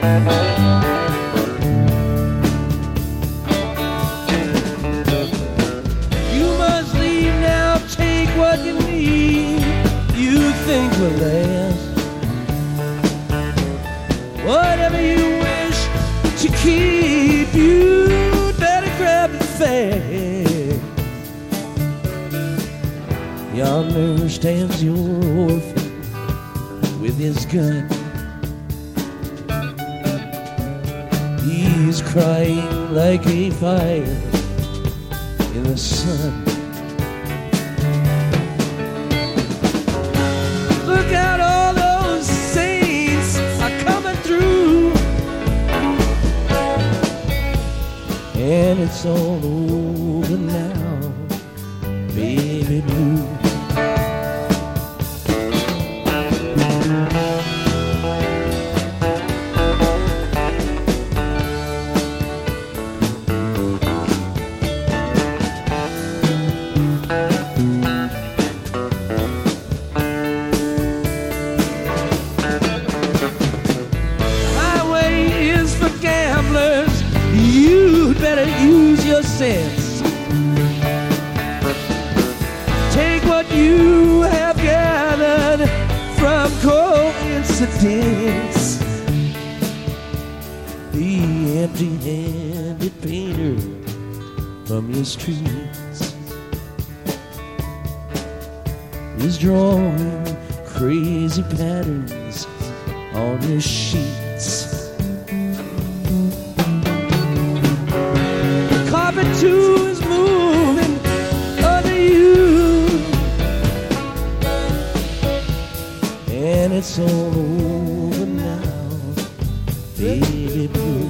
You must leave now, take what you need, you think will last. Whatever you wish to keep, you better grab it fast. Yonder stands your orphan with his gun. He's crying like a fire in the sun. Look out, all those saints are coming through, and it's all over now, baby blue. Better use your sense. Take what you have gathered from coincidence. The empty-handed painter from your streets is drawing crazy patterns on your sheets. Too is moving under you, and it's all over now, baby blue.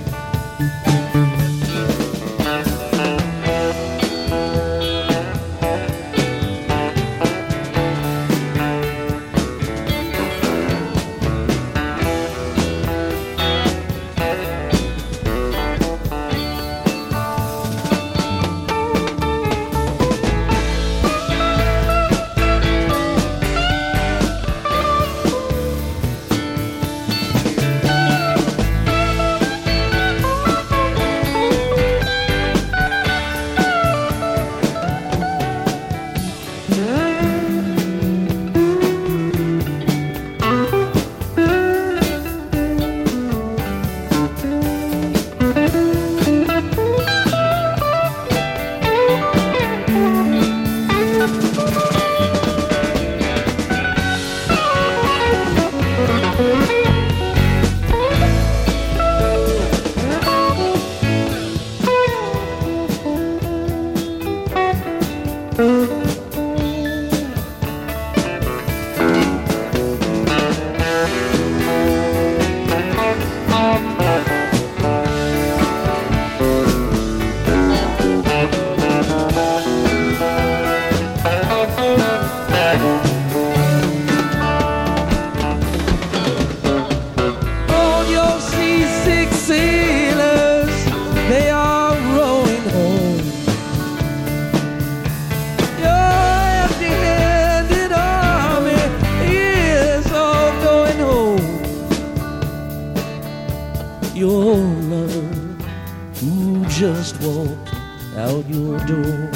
Your lover who just walked out your door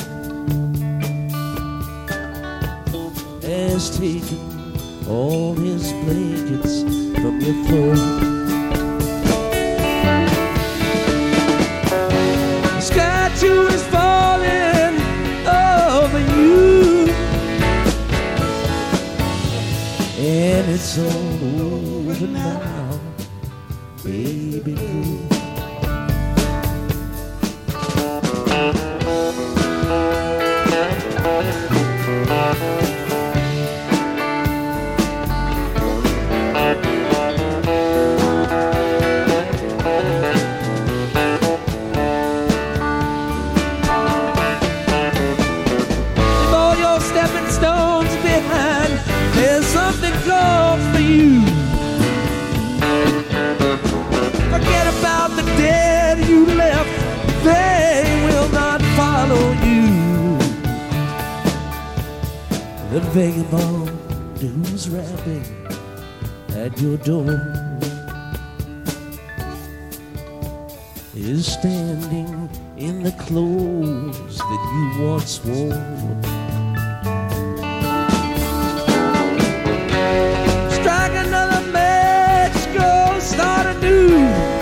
has taken all his blankets from your floor. The sky too is falling over you, and it's all over now, baby blue. Leave all your stepping stones behind. There's something close for you. Forget about the dead you left, they will not follow you. The vagabond who's rapping at your door is standing in the clothes that you once wore. Strike another match, go start anew,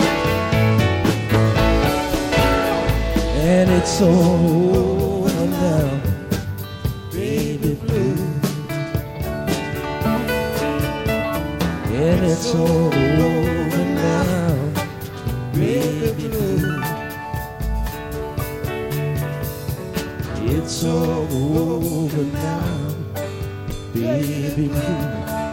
and it's all over now, baby blue. And it's all over now, baby blue. It's all over now, baby blue.